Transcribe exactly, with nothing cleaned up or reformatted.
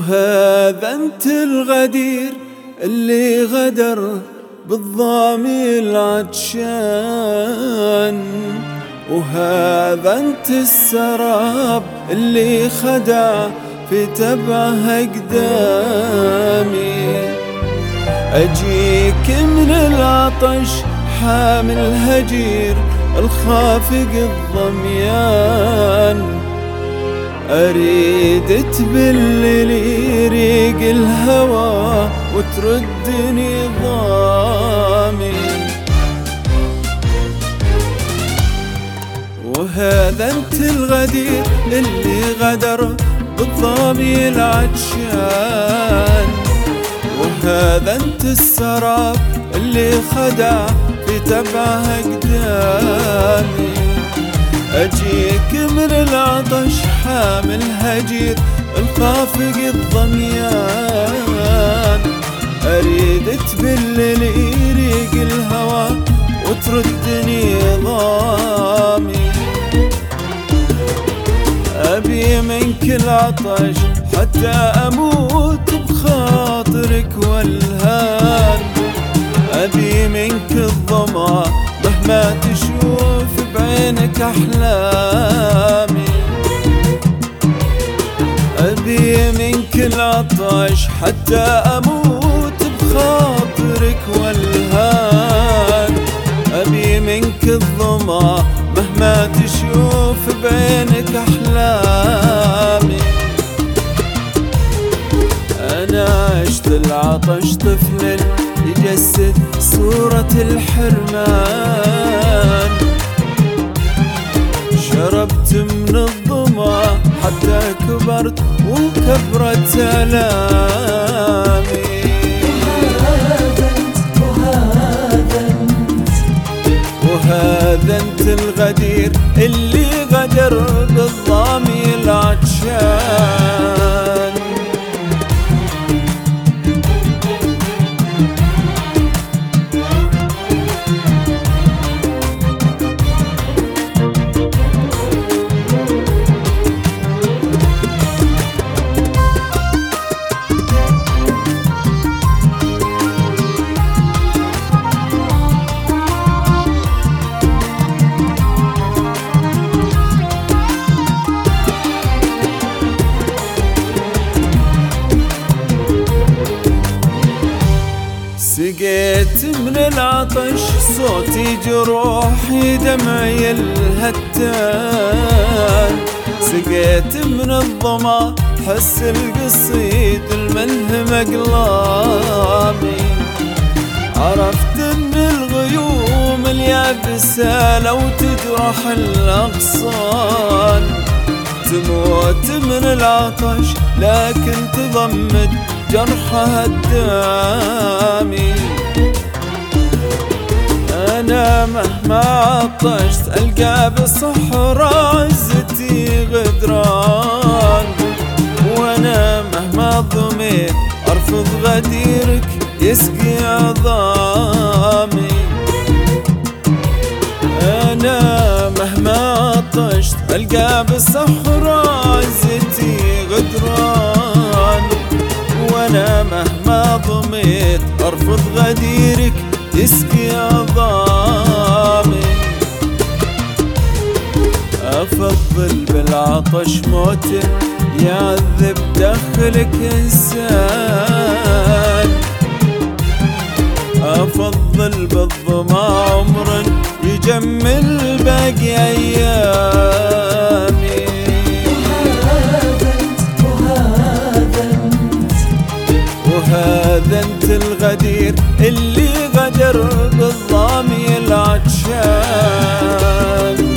وهذا انت الغدير اللي غدر بالظامي العطشان، وهذا انت السراب اللي خدع في تبعها قدامي. أجيك من العطش حامل هجير الخافق الضميان، أريد تبللي ريق الهوى وتردني ضامي. وهذا انت الغدير اللي غدر بالظامي العطشان، وهذا انت السراب اللي خدع في تبعها قدامي. أجيك من العطش حامل هجير الخافق الضميان، أريد تبللي ريق الهوى وتردني ضامي. أبي منك العطش حتى أموت بخاطرك والهان، أبي منك الظما مهما تشوف بعينك أحلامي. أبي منك العطش حتى أموت بخاطرك والهان، أبي منك الظما مهما تشوف بعينك أحلامي. أنا عشت العطش طفل يجسد صورة الحرمان، شربت من الظما حتى كبرت وكبرت آلامي. وهذا انت وهذا انت وهذا انت الغدير اللي غدر بالظامي العطشان. سقيت من العطش صوتي جروحي دمعي الهتان، سقيت من الظما حس القصيد الملهم أقلامي. عرفت ان الغيوم اليابسة لو تجرح الأغصان، تموت من العطش لكن تضمد جرحها الدامي. أنا مهما عطشت ألقى بالصحراء عزتي غدران، وأنا مهما ضميت أرفض غديرك يسقي عظامي. أنا مهما عطشت ألقى بالصحراء عزتي غدران، وأنا مهما ضميت أرفض غديرك يسقي عظامي. أفضل بالعطش موت يعذب داخلك إنسان، أفضل بالظما عمر يجمل باقي أيامي. وهذا انت الغدير اللي غدر بالظامي العطشان.